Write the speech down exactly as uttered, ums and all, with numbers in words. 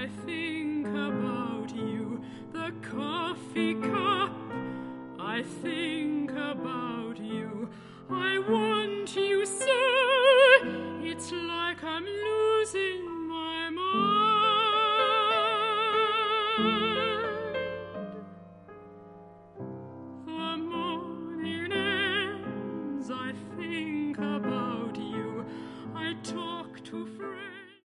I think about you, the coffee cup. I think about you, I want you so. It's like I'm losing